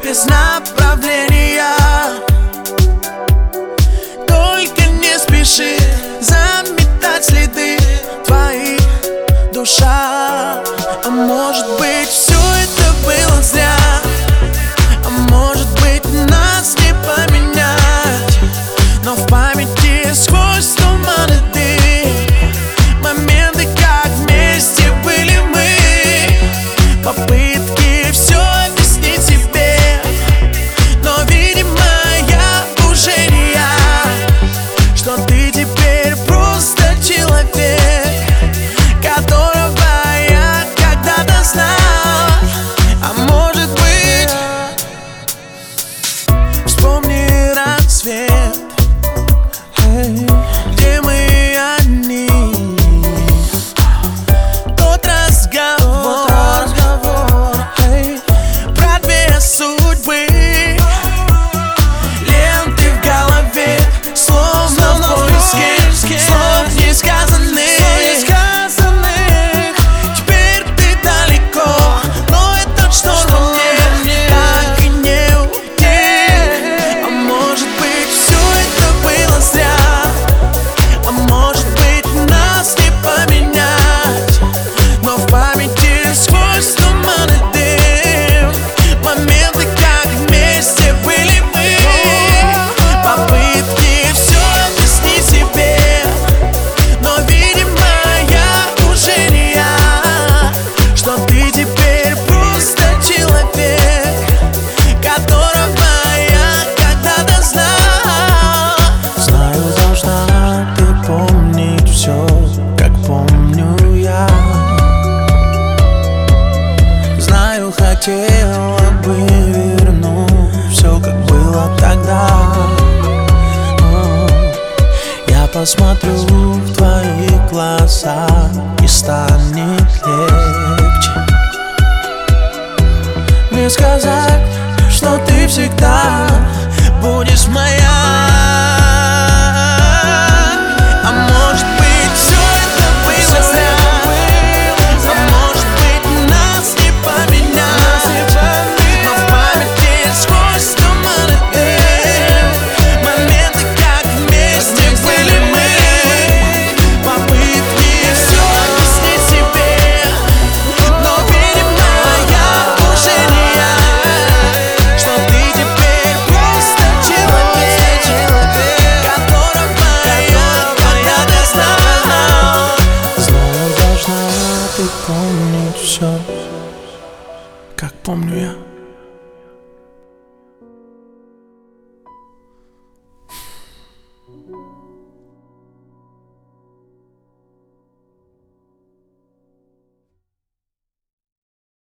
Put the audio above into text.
без направления. Только не спеши заметать следы твои, душа. А может быть, все это было зря, а может быть, нас не поменять. Но в памяти сквозь туман и дым моменты, как вместе были мы. Попытки все объяснить себе, но, видимо, я уже не я. Что ты теперь просто человек, которого я когда-то знал. А может быть, вспомни рассвет, где мы одни. Тот разговор про две судьбы. Ленты в голове, словно в поиске слов несказанных. Теперь ты далеко, но это что мне так и не уйти. А может быть, все это было зря, а может быть, нас не поменять. Но в памяти сквозь туман и дым моменты, как вместе были мы. Попытки все объяснить себе, но, видимо, я уже не я. Что ты теперь просто человек, которого я когда-то знал. Знаю, должна ты помнить все, как помню я. Знаю, хотела бы вернуть все, как было тогда. Я посмотрю в твои глаза, и станет легче мне сказать, что ты всегда будешь моя.